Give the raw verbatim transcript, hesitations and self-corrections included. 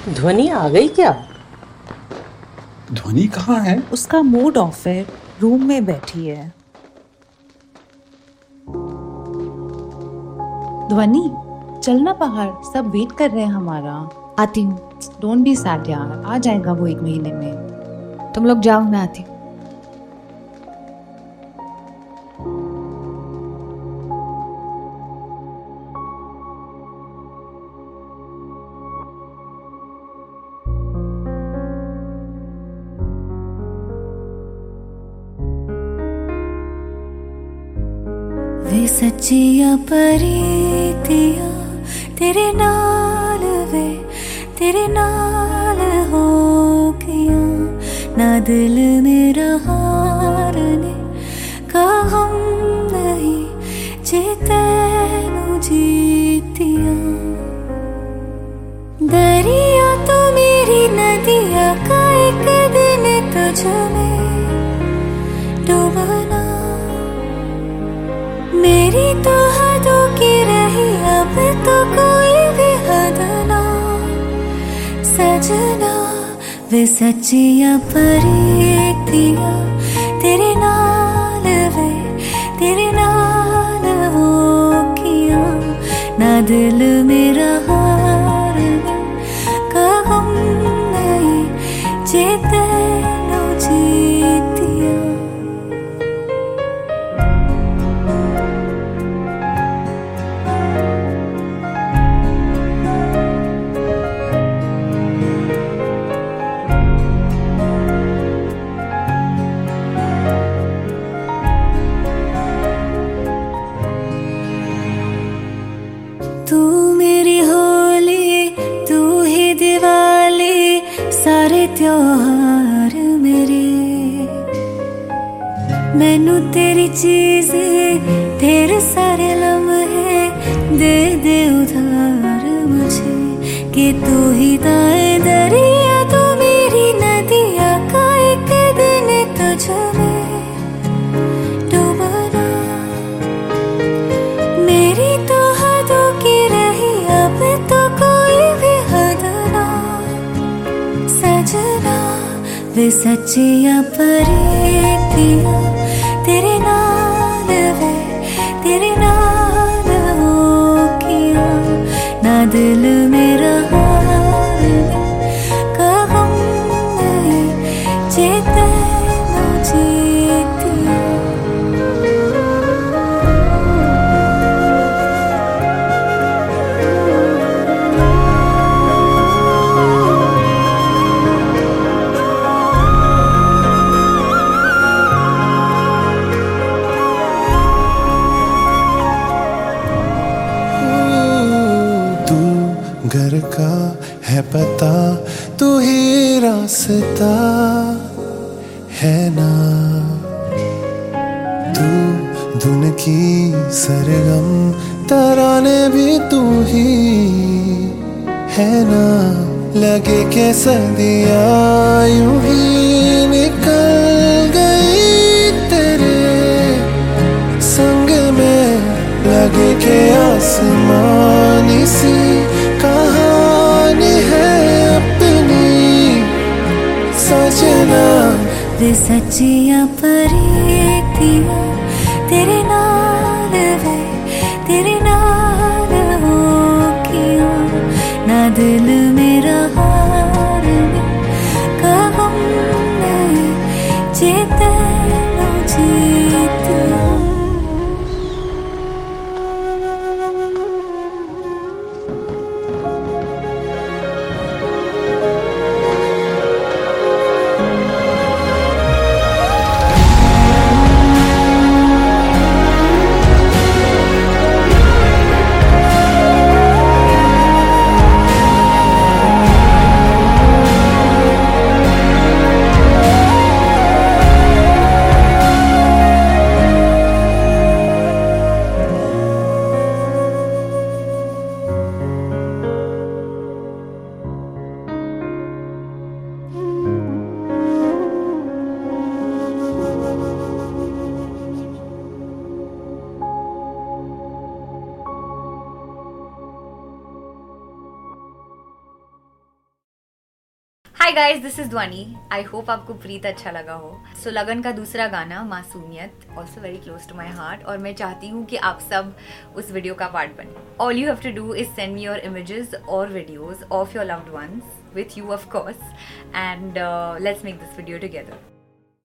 ध्वनि आ गई क्या? ध्वनि कहाँ है? उसका मूड ऑफ है, रूम में बैठी है। ध्वनि, चलना बाहर, सब वेट कर रहे हैं हमारा। आती हूँ। डोंट बी सैड यार, आ जाएगा वो एक महीने में। तुम लोग जाओ, मैं आती हूँ। वे सच्चिया परीतिया तेरे नाल वे तेरे नाल हो गया ना दिल मेरा हारने का हम नहीं जे तैनू जीतिया। दरिया तो मेरी नदिया का एक दिन तुझ में डूबना, मेरी तो हदों की रही अब तो कोई भी हद ना। सजना वे सच्चिया परीतिया तेरे नाल वे तेरे नाल हो किया ना दिल मेरा हारने का गम नहीं जे तैनू जीतिया। तू मेरी होली, तू ही दिवाली, सारे त्योहार मेरे। मैनू तेरी चीजें तेरे सारे लम्हे दे दे उधार मुझे कि तू ही दाए दरिया तू मेरी नदिया का एक दिन तुझ में डूबना, मेरी तो हदों की रही अब तो कोई भी हद ना। सजना वे सच्चिया परीतिया तेरे नाल वे तेरे नाल हो किया ना दिल मेरा हारने का गम नहीं जे तैनू जीतिया। घर का है पता तू ही रास्ता है ना, तू धुन की सरगम तराने भी तू ही है ना। लगे के सदियां यूं ही निकल गई तेरे संग में, लगे के आसमानी सी कहानी है अपनी। सजना वे सच्चिया परीतिया तेरे नाल वे तेरे नाल हो किया ना दिल मेरा हारने का गम नहीं जे तैनू जीतिया। Hi guys, this is Dhvani. I hope आपको प्रीत अच्छा लगा हो। सो so, लगन का दूसरा गाना मासूमियत also very close to my heart, और मैं चाहती हूँ कि आप सब उस वीडियो का पार्ट बने। All you have to do is send me your images और videos of your loved ones with you of course, and uh, let's make this video together.